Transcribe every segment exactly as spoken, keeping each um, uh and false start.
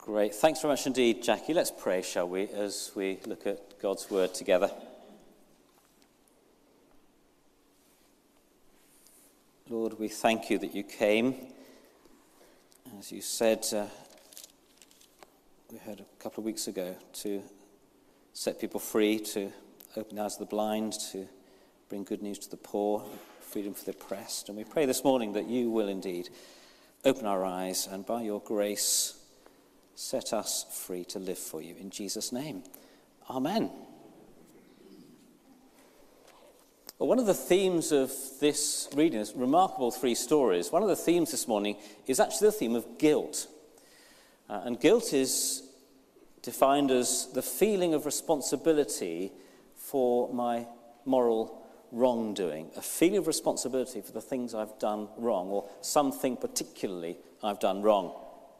Great. Thanks very much indeed, Jackie. Let's pray, shall we, as we look at God's word together. Lord, we thank you that you came. As you said, uh, we heard a couple of weeks ago, to set people free, to open the eyes of the blind, to bring good news to the poor, freedom for the oppressed. And we pray this morning that you will indeed open our eyes and by your grace set us free to live for you. In Jesus' name, amen. Well, one of the themes of this reading, this remarkable three stories, one of the themes this morning is actually the theme of guilt. Uh, and guilt is defined as the feeling of responsibility for my moral wrongdoing, a feeling of responsibility for the things I've done wrong, or something particularly I've done wrong.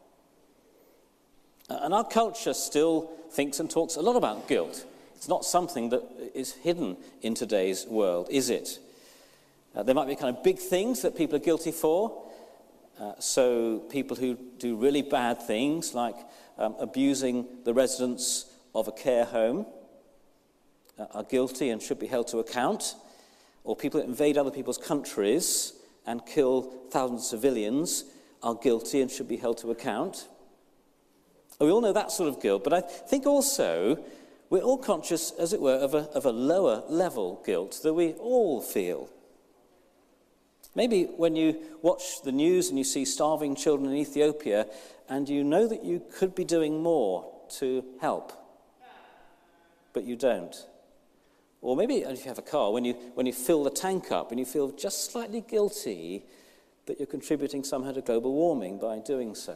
And our culture still thinks and talks a lot about guilt. It's not something that is hidden in today's world, is it? Uh, there might be kind of big things that people are guilty for. Uh, so people who do really bad things, like um, abusing the residents of a care home, uh, are guilty and should be held to account. Or people that invade other people's countries and kill thousands of civilians are guilty and should be held to account. We all know that sort of guilt, but I think also we're all conscious, as it were, of a, of a lower level guilt that we all feel. Maybe when you watch the news and you see starving children in Ethiopia and you know that you could be doing more to help, but you don't. Or maybe if you have a car, when you, when you fill the tank up and you feel just slightly guilty that you're contributing somehow to global warming by doing so.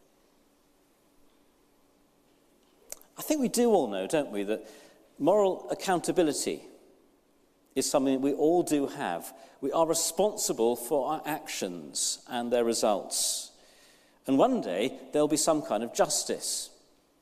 I think we do all know, don't we, that moral accountability is something that we all do have. We are responsible for our actions and their results. And one day there'll be some kind of justice.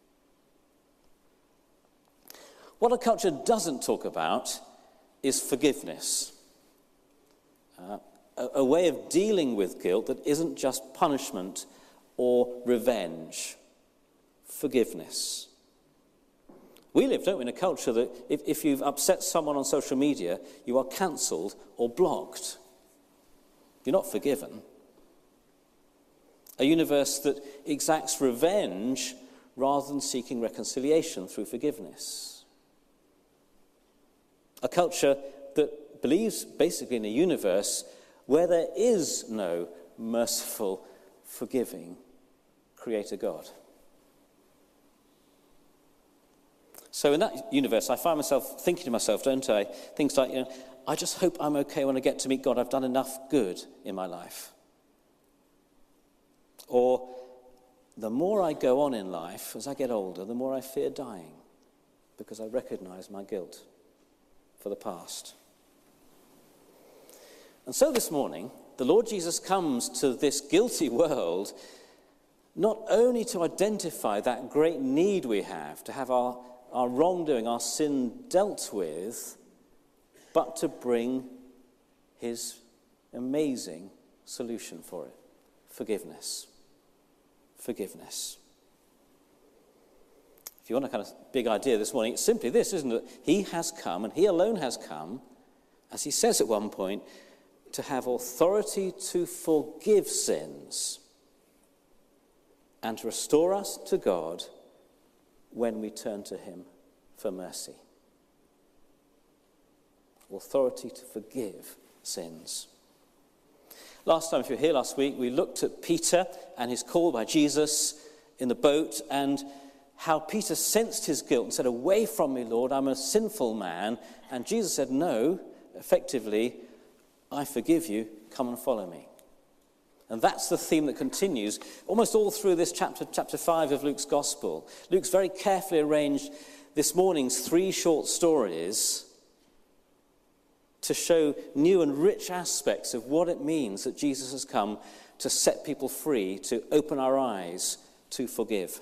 What our culture doesn't talk about is forgiveness. Uh, a, a way of dealing with guilt that isn't just punishment or revenge. Forgiveness. We live, don't we, in a culture that if, if you've upset someone on social media, you are cancelled or blocked. You're not forgiven. A universe that exacts revenge rather than seeking reconciliation through forgiveness. A culture that believes basically in a universe where there is no merciful, forgiving Creator God. So in that universe, I find myself thinking to myself, don't I, things like, you know, I just hope I'm okay when I get to meet God. I've done enough good in my life. Or the more I go on in life, as I get older, the more I fear dying, because I recognize my guilt for the past. And so this morning, the Lord Jesus comes to this guilty world not only to identify that great need we have to have our our wrongdoing, our sin dealt with, but to bring his amazing solution for it. Forgiveness. Forgiveness. If you want a kind of big idea this morning, it's simply this, isn't it? He has come, and he alone has come, as he says at one point, to have authority to forgive sins and to restore us to God when we turn to him for mercy. Authority to forgive sins. Last time, if you were here last week, we looked at Peter and his call by Jesus in the boat and how Peter sensed his guilt and said, "Away from me, Lord, I'm a sinful man." And Jesus said, "No, effectively, I forgive you, come and follow me." And that's the theme that continues almost all through this chapter, chapter five of Luke's Gospel. Luke's very carefully arranged this morning's three short stories to show new and rich aspects of what it means that Jesus has come to set people free, to open our eyes, to forgive.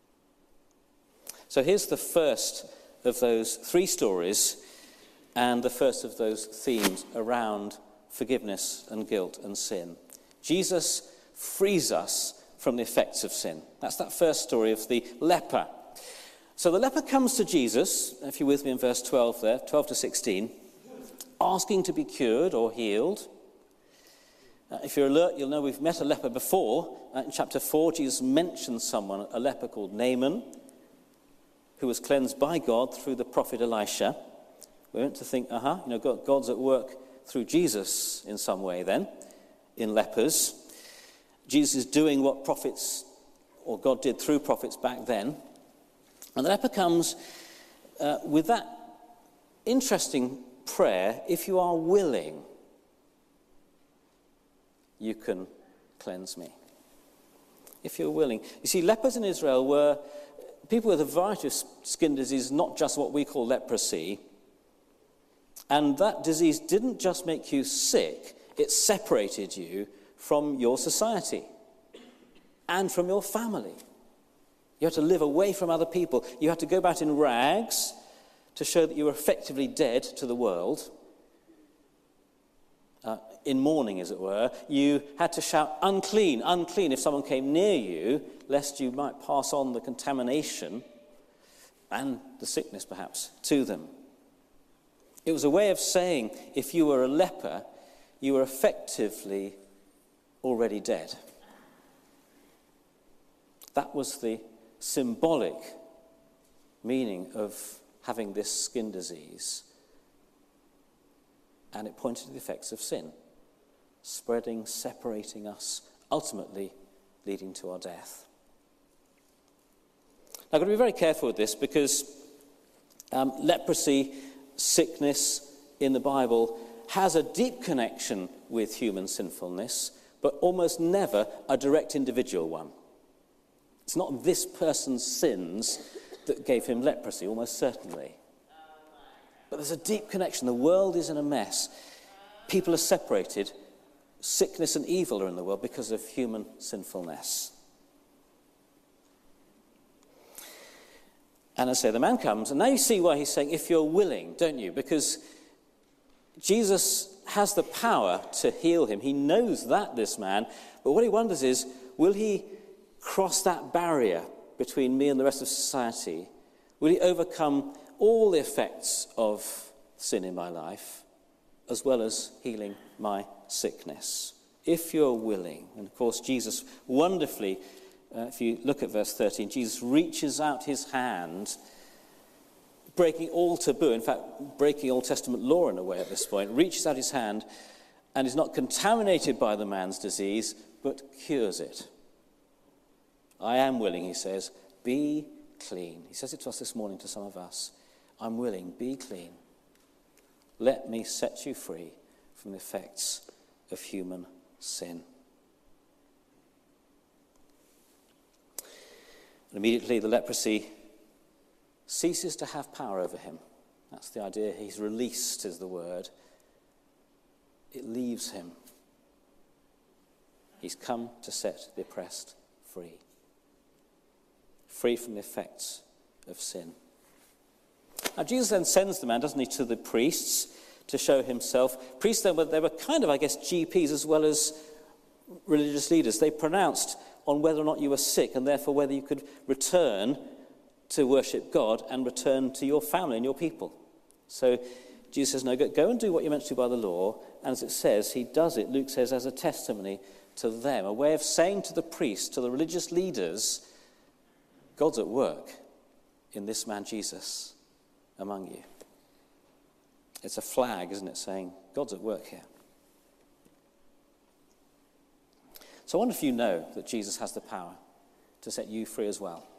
So here's the first of those three stories and the first of those themes around forgiveness and guilt and sin. Jesus frees us from the effects of sin. That's that first story of the leper. So the leper comes to Jesus, if you're with me in verse twelve there, twelve to sixteen, asking to be cured or healed. Uh, if you're alert, you'll know we've met a leper before. Uh, in chapter four, Jesus mentions someone, a leper called Naaman, who was cleansed by God through the prophet Elisha. We're meant to think, uh-huh, you know, God, God's at work through Jesus in some way then, in lepers. Jesus is doing what prophets, or God did through prophets back then. And the leper comes uh, with that interesting prayer, if you are willing, you can cleanse me. If you're willing. You see, lepers in Israel were people with a variety of skin diseases, not just what we call leprosy. And that disease didn't just make you sick, it separated you from your society and from your family. You had to live away from other people. You had to go about in rags to show that you were effectively dead to the world. Uh, in mourning, as it were. You had to shout, unclean, unclean, if someone came near you, lest you might pass on the contamination and the sickness, perhaps, to them. It was a way of saying, if you were a leper, you were effectively already dead. That was the symbolic meaning of having this skin disease. And it pointed to the effects of sin, spreading, separating us, ultimately leading to our death. Now, I've got to be very careful with this because um, leprosy, sickness in the Bible has a deep connection with human sinfulness, but almost never a direct individual one. It's not this person's sins that gave him leprosy, almost certainly. But there's a deep connection. The world is in a mess. People are separated. Sickness and evil are in the world because of human sinfulness. And I say, the man comes, and now you see why he's saying, if you're willing, don't you? Because Jesus has the power to heal him. He knows that, this man. But what he wonders is, will he cross that barrier between me and the rest of society? Will he overcome all the effects of sin in my life, as well as healing my sickness? If you're willing. And of course, Jesus wonderfully, uh, if you look at verse thirteen, Jesus reaches out his hand, breaking all taboo, in fact, breaking Old Testament law in a way at this point, reaches out his hand and is not contaminated by the man's disease, but cures it. I am willing, he says, be clean. He says it to us this morning, to some of us. I'm willing, be clean. Let me set you free from the effects of human sin. And immediately the leprosy ceases to have power over him. That's the idea. He's released, is the word. It leaves him. He's come to set the oppressed free. Free from the effects of sin. Now, Jesus then sends the man, doesn't he, to the priests to show himself. Priests then, they were kind of, I guess, G Ps as well as religious leaders. They pronounced on whether or not you were sick and therefore whether you could return to worship God and return to your family and your people. So Jesus says, no, go, go and do what you're meant to do by the law. And as it says, he does it, Luke says, as a testimony to them, a way of saying to the priests, to the religious leaders, God's at work in this man Jesus among you. It's a flag, isn't it, saying God's at work here. So I wonder if you know that Jesus has the power to set you free as well.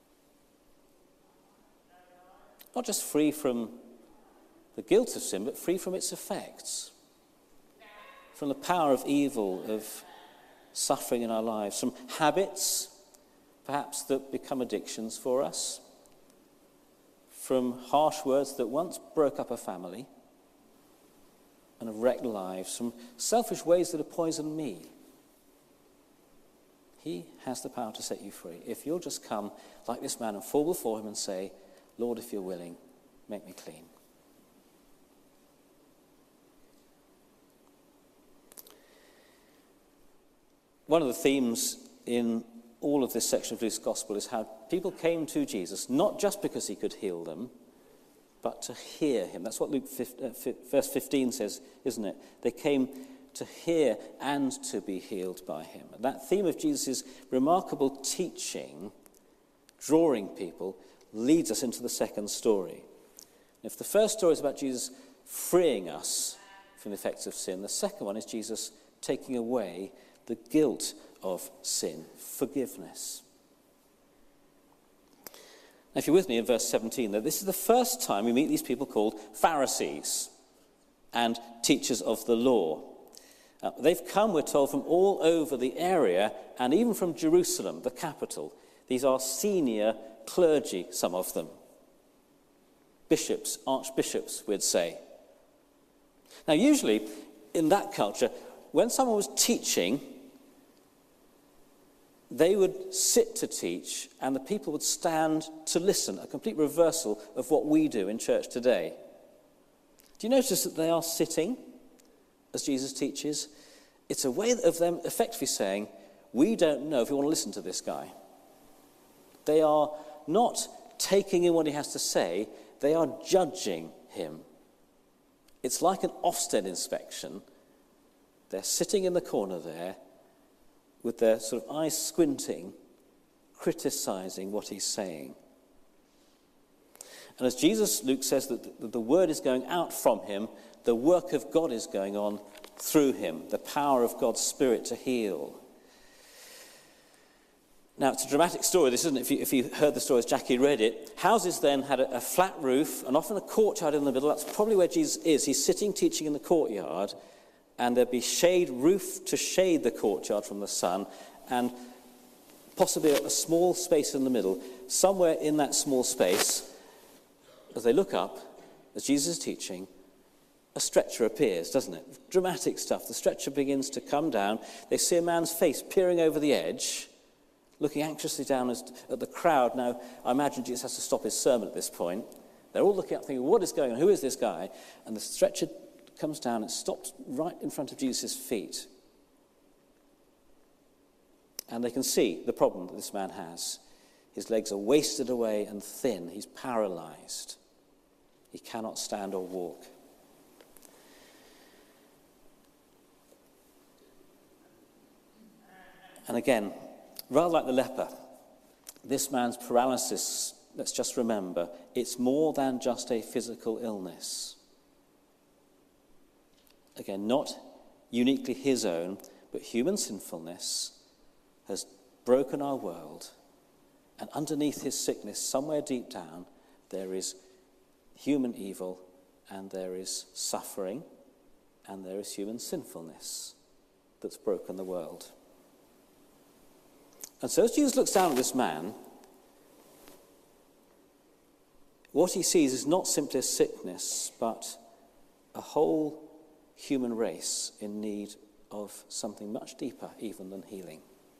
Not just free from the guilt of sin, but free from its effects. From the power of evil, of suffering in our lives. From habits, perhaps, that become addictions for us. From harsh words that once broke up a family and have wrecked lives. From selfish ways that have poisoned me. He has the power to set you free. If you'll just come like this man and fall before him and say, Lord, if you're willing, make me clean. One of the themes in all of this section of Luke's gospel is how people came to Jesus, not just because he could heal them, but to hear him. That's what Luke verse fifteen says, isn't it? They came to hear and to be healed by him. And that theme of Jesus' remarkable teaching, drawing people, leads us into the second story. If the first story is about Jesus freeing us from the effects of sin, the second one is Jesus taking away the guilt of sin, forgiveness. Now, if you're with me in verse seventeen, that this is the first time we meet these people called Pharisees and teachers of the law. Uh, they've come, we're told, from all over the area and even from Jerusalem, the capital. These are senior clergy, some of them. Bishops, archbishops, we'd say. Now, usually, in that culture, when someone was teaching, they would sit to teach, and the people would stand to listen, a complete reversal of what we do in church today. Do you notice that they are sitting as Jesus teaches? It's a way of them effectively saying, we don't know if we want to listen to this guy. They are not taking in what he has to say, they are judging him. It's like an Ofsted inspection. They're sitting in the corner there with their sort of eyes squinting, criticizing what he's saying. And as Jesus, Luke says that the word is going out from him, the work of God is going on through him, the power of God's Spirit to heal. Now, it's a dramatic story, this, isn't it? If you, if you heard the story as Jackie read it. Houses then had a, a flat roof and often a courtyard in the middle. That's probably where Jesus is. He's sitting teaching in the courtyard, and there'd be shade, roof to shade the courtyard from the sun, and possibly a, a small space in the middle. Somewhere in that small space, as they look up, as Jesus is teaching, a stretcher appears, doesn't it? Dramatic stuff. The stretcher begins to come down. They see a man's face peering over the edge, looking anxiously down as, at the crowd. Now, I imagine Jesus has to stop his sermon at this point. They're all looking up thinking, what is going on? Who is this guy? And the stretcher comes down and stops right in front of Jesus' feet. And they can see the problem that this man has. His legs are wasted away and thin. He's paralyzed. He cannot stand or walk. And again, rather like the leper, this man's paralysis, let's just remember, it's more than just a physical illness. Again, not uniquely his own, but human sinfulness has broken our world. And underneath his sickness, somewhere deep down, there is human evil, and there is suffering, and there is human sinfulness that's broken the world. And so as Jesus looks down at this man, what he sees is not simply a sickness, but a whole human race in need of something much deeper even than healing.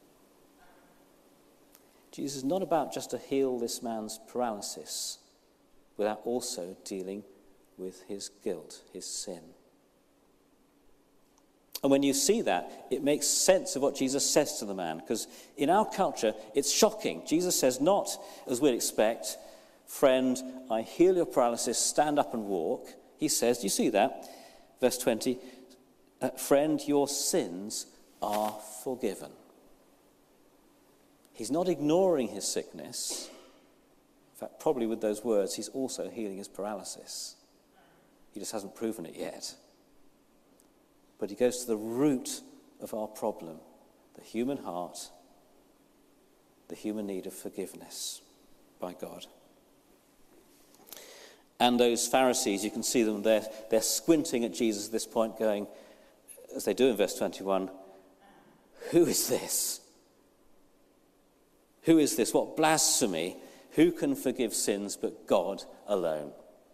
Jesus is not about just to heal this man's paralysis without also dealing with his guilt, his sin. And when you see that, it makes sense of what Jesus says to the man, because in our culture, it's shocking. Jesus says not, as we'd expect, friend, I heal your paralysis, stand up and walk. He says, do you see that? Verse twenty, uh, friend, your sins are forgiven. He's not ignoring his sickness. In fact, probably with those words, he's also healing his paralysis. He just hasn't proven it yet. But he goes to the root of our problem, the human heart, the human need of forgiveness by God. And those Pharisees, you can see them there, they're squinting at Jesus at this point, going, as they do in verse twenty-one, who is this? Who is this? What blasphemy? Who can forgive sins but God alone?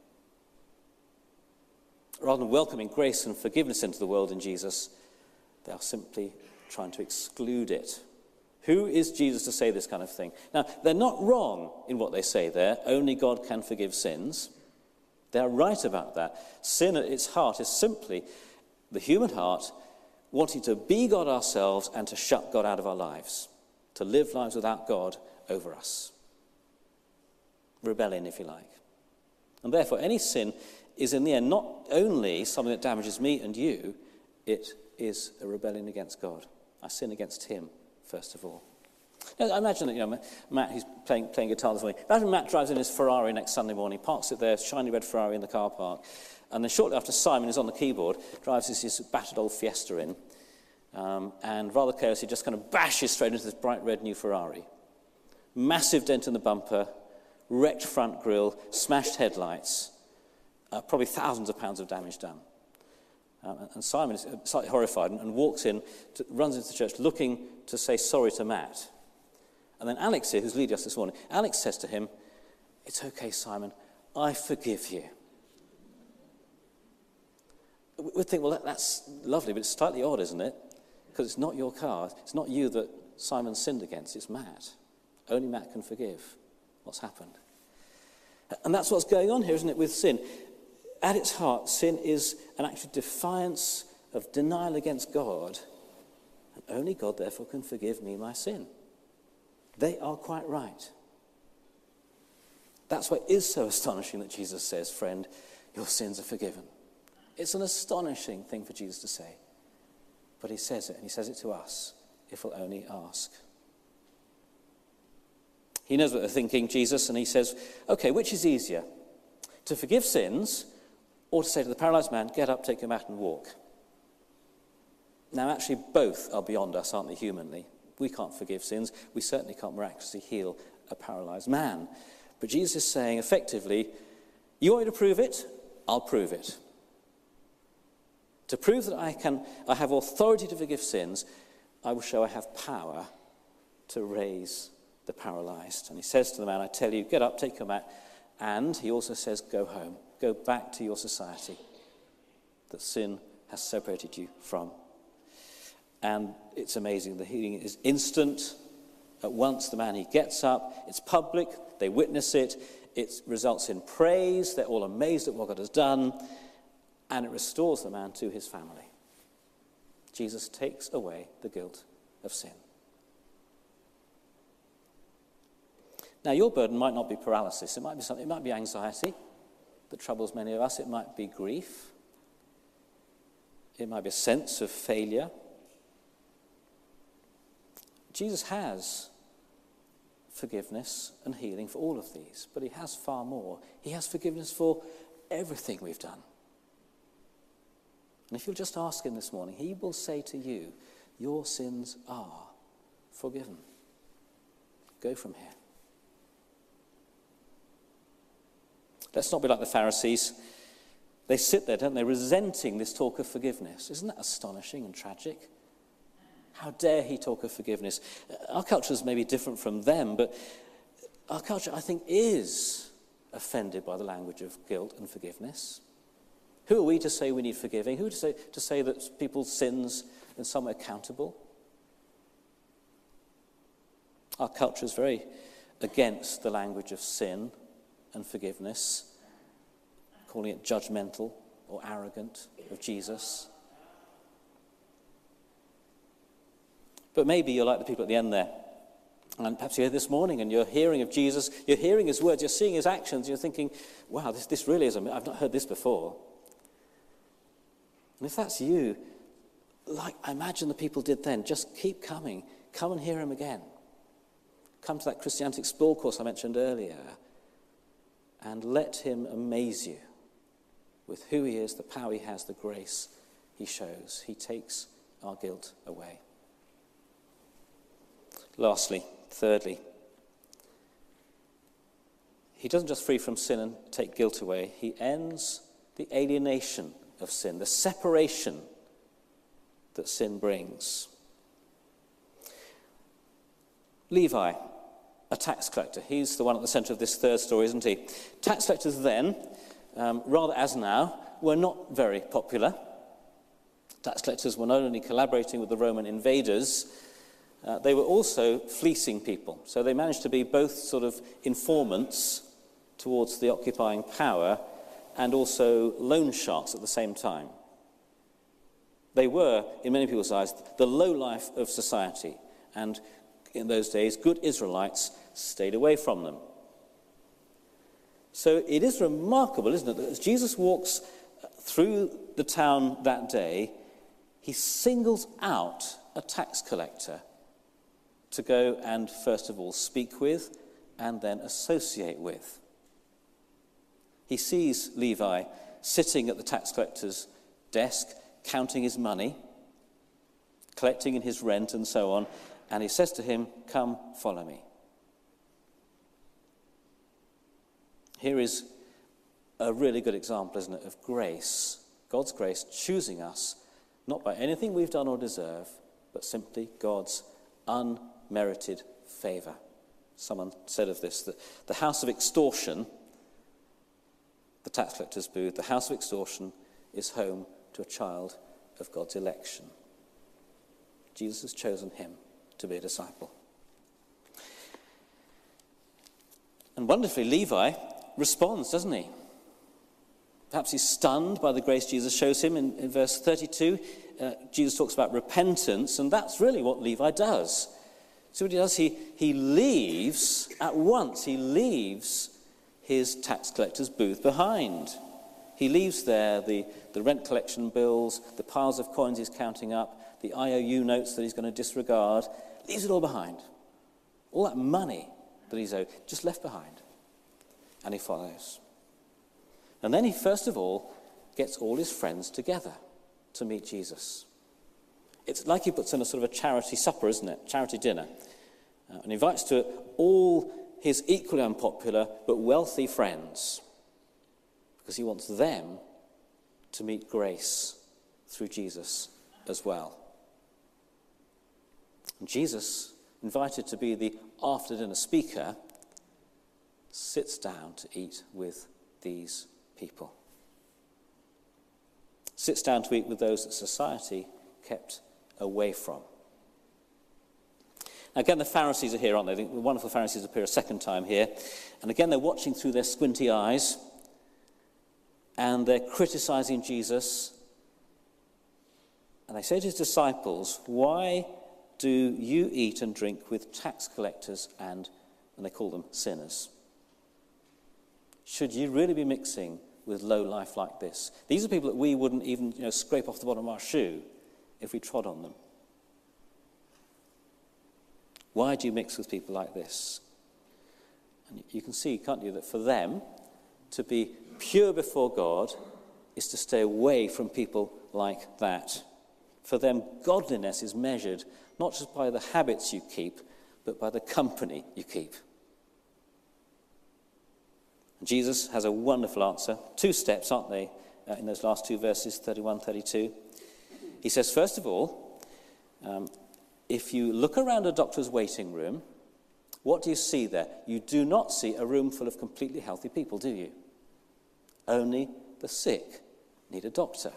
Rather than welcoming grace and forgiveness into the world in Jesus, they are simply trying to exclude it. Who is Jesus to say this kind of thing? Now, they're not wrong in what they say there. Only God can forgive sins. They're right about that. Sin at its heart is simply the human heart wanting to be God ourselves and to shut God out of our lives, to live lives without God over us. Rebellion, if you like. And therefore, any sin is in the end not only something that damages me and you, it is a rebellion against God. I sin against him, first of all. Now, imagine that, you know, Matt, who's playing, playing guitar this morning, imagine Matt drives in his Ferrari next Sunday morning, parks it there, shiny red Ferrari in the car park, and then shortly after Simon is on the keyboard, drives his, his battered old Fiesta in, um, and rather carelessly just kind of bashes straight into this bright red new Ferrari. Massive dent in the bumper, wrecked front grille, smashed headlights, uh, probably thousands of pounds of damage done. Um, and Simon is slightly horrified and, and walks in, to, runs into the church looking to say sorry to Matt. And then Alex here, who's leading us this morning, Alex says to him, "It's okay, Simon, I forgive you." We'd think, well, that, that's lovely, but it's slightly odd, isn't it? Because it's not your car. It's not you that Simon sinned against. It's Matt. Only Matt can forgive what's happened. And that's what's going on here, isn't it, with sin? At its heart, sin is an act of defiance, of denial against God. And only God, therefore, can forgive me my sin. They are quite right. That's why it is so astonishing that Jesus says, "Friend, your sins are forgiven." It's an astonishing thing for Jesus to say. But he says it, and he says it to us, if we'll only ask. He knows what they're thinking, Jesus, and he says, okay, which is easier? To forgive sins, or to say to the paralyzed man, "Get up, take your mat and walk"? Now, actually, both are beyond us, aren't they, humanly? We can't forgive sins. We certainly can't miraculously heal a paralyzed man. But Jesus is saying, effectively, you want me to prove it? I'll prove it. To prove that I can, I have authority to forgive sins, I will show I have power to raise the paralyzed. And he says to the man, I tell you, get up, take your mat. And he also says, go home. Go back to your society that sin has separated you from. And it's amazing. The healing is instant. At once the man, he gets up. It's public. They witness it. It results in praise. They're all amazed at what God has done. And it restores the man to his family. Jesus takes away the guilt of sin. Now, your burden might not be paralysis. It might be something. It might be anxiety that troubles many of us. It might be grief. It might be a sense of failure. Jesus has forgiveness and healing for all of these, but he has far more. He has forgiveness for everything we've done. And if you'll just ask him this morning, he will say to you, your sins are forgiven. Go from here. Let's not be like the Pharisees. They sit there, don't they, resenting this talk of forgiveness. Isn't that astonishing and tragic? How dare he talk of forgiveness? Our culture is maybe different from them, but our culture, I think, is offended by the language of guilt and forgiveness. Who are we to say we need forgiving? Who to say, to say that people's sins in some way are accountable? Our culture is very against the language of sin and forgiveness, calling it judgmental or arrogant of Jesus. But maybe you're like the people at the end there. And perhaps you're here this morning and you're hearing of Jesus, you're hearing his words, you're seeing his actions, you're thinking, wow, this, this really is, I've not heard this before. And if that's you, like I imagine the people did then, just keep coming. Come and hear him again. Come to that Christianity Explore course I mentioned earlier. And let him amaze you with who he is, the power he has, the grace he shows. He takes our guilt away. Lastly, thirdly, he doesn't just free from sin and take guilt away. He ends the alienation of sin, the separation that sin brings. Levi, a tax collector. He's the one at the centre of this third story, isn't he? Tax collectors then, um, rather as now, were not very popular. Tax collectors were not only collaborating with the Roman invaders, uh, they were also fleecing people. So they managed to be both sort of informants towards the occupying power and also loan sharks at the same time. They were, in many people's eyes, the low life of society and in those days, good Israelites stayed away from them. So it is remarkable, isn't it, that as Jesus walks through the town that day, he singles out a tax collector to go and first of all speak with and then associate with. He sees Levi sitting at the tax collector's desk, counting his money, collecting in his rent and so on, and he says to him, "Come, follow me." Here is a really good example, isn't it, of grace, God's grace choosing us, not by anything we've done or deserve, but simply God's unmerited favour. Someone said of this that the house of extortion, the tax collector's booth, the house of extortion is home to a child of God's election. Jesus has chosen him to be a disciple. And wonderfully, Levi responds, doesn't he? Perhaps he's stunned by the grace Jesus shows him. In, in verse thirty-two, uh, Jesus talks about repentance, and that's really what Levi does. So what he does, he, he leaves at once, he leaves his tax collector's booth behind. He leaves there the, the rent collection bills, the piles of coins he's counting up, the I O U notes that he's going to disregard, leaves it all behind. All that money that he's owed, just left behind. And he follows. And then he first of all gets all his friends together to meet Jesus. It's like he puts in a sort of a charity supper, isn't it? Charity dinner. Uh, and invites to it all his equally unpopular but wealthy friends, because he wants them to meet grace through Jesus as well. And Jesus, invited to be the after-dinner speaker, sits down to eat with these people. Sits down to eat with those that society kept away from. Now again, the Pharisees are here, aren't they? The wonderful Pharisees appear a second time here. And again, they're watching through their squinty eyes. And they're criticizing Jesus. And they say to his disciples, "Why do you eat and drink with tax collectors and," and they call them sinners? Should you really be mixing with low life like this? These are people that we wouldn't even, you know, scrape off the bottom of our shoe if we trod on them. Why do you mix with people like this? And you can see, can't you, that for them to be pure before God is to stay away from people like that. For them, godliness is measured not just by the habits you keep, but by the company you keep. And Jesus has a wonderful answer. Two steps, aren't they, uh, in those last two verses, thirty-one, thirty-two. He says, first of all, um, if you look around a doctor's waiting room, what do you see there? You do not see a room full of completely healthy people, do you? Only the sick need a doctor.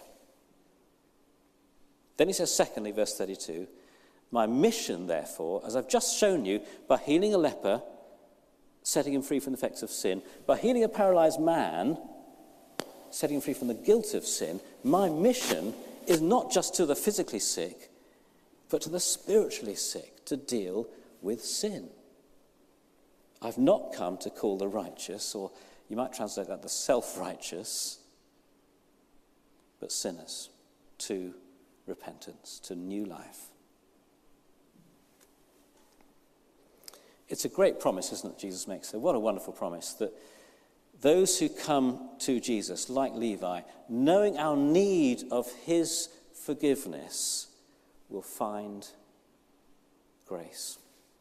Then he says, secondly, verse thirty-two, my mission, therefore, as I've just shown you, by healing a leper, setting him free from the effects of sin, by healing a paralyzed man, setting him free from the guilt of sin, my mission is not just to the physically sick, but to the spiritually sick, to deal with sin. I've not come to call the righteous, or you might translate that the self-righteous, but sinners to repentance, to new life. It's a great promise, isn't it, Jesus makes there? What a wonderful promise, that those who come to Jesus, like Levi, knowing our need of his forgiveness, will find grace.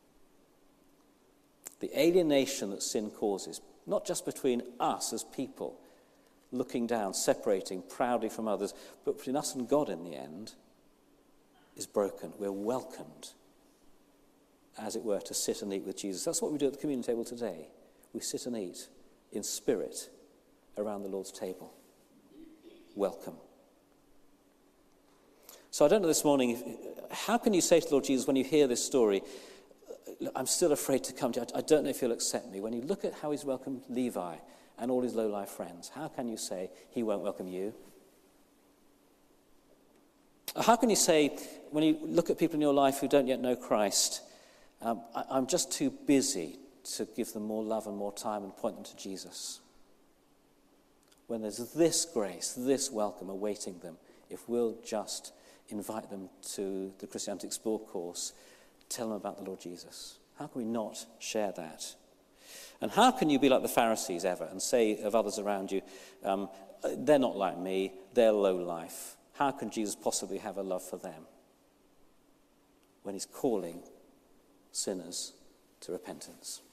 The alienation that sin causes, not just between us as people, looking down, separating proudly from others, but between us and God in the end, is broken. We're welcomed, as it were, to sit and eat with Jesus. That's what we do at the communion table today. We sit and eat in spirit around the Lord's table. Welcome. So I don't know this morning, how can you say to Lord Jesus when you hear this story, I'm still afraid to come to you, I don't know if you'll accept me. When you look at how he's welcomed Levi and all his low-life friends, how can you say he won't welcome you? How can you say, when you look at people in your life who don't yet know Christ, Um, I, I'm just too busy to give them more love and more time and point them to Jesus. When there's this grace, this welcome awaiting them, if we'll just invite them to the Christianity Explore course, tell them about the Lord Jesus. How can we not share that? And how can you be like the Pharisees ever and say of others around you, um, they're not like me, they're low life. How can Jesus possibly have a love for them when he's calling sinners to repentance?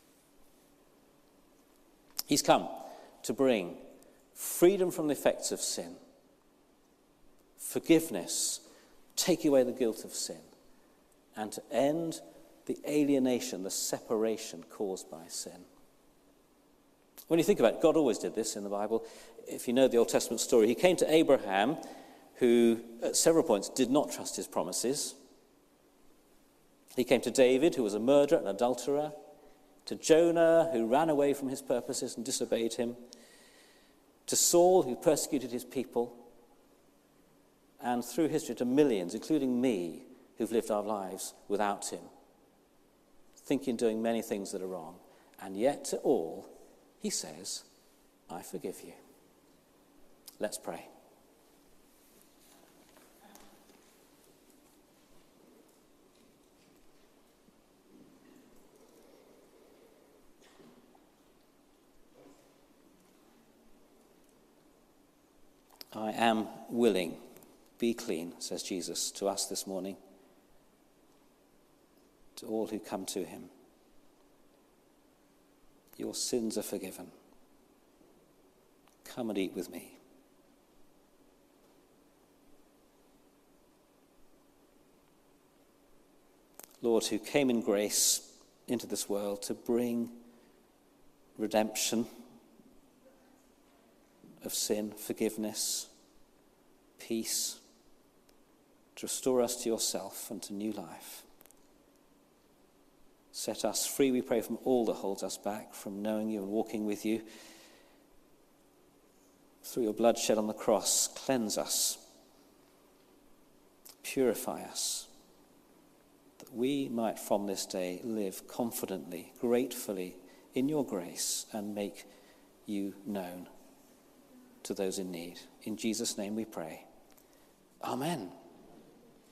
He's come to bring freedom from the effects of sin, forgiveness, take away the guilt of sin, and to end the alienation, the separation caused by sin. When you think about it, God always did this in the Bible. If you know the Old Testament story, he came to Abraham, who at several points did not trust his promises. He came to David, who was a murderer and adulterer, to Jonah, who ran away from his purposes and disobeyed him, to Saul, who persecuted his people, and through history to millions, including me, who've lived our lives without him, thinking, doing many things that are wrong. And yet to all, he says, I forgive you. Let's pray. I am willing, be clean, says Jesus to us this morning, to all who come to him. Your sins are forgiven. Come and eat with me. Lord, who came in grace into this world to bring redemption of sin, forgiveness, peace, to restore us to yourself and to new life. Set us free, we pray, from all that holds us back from knowing you and walking with you. Through your blood shed on the cross, cleanse us, purify us, that we might from this day live confidently, gratefully in your grace and make you known to those in need. In Jesus' name we pray. Amen.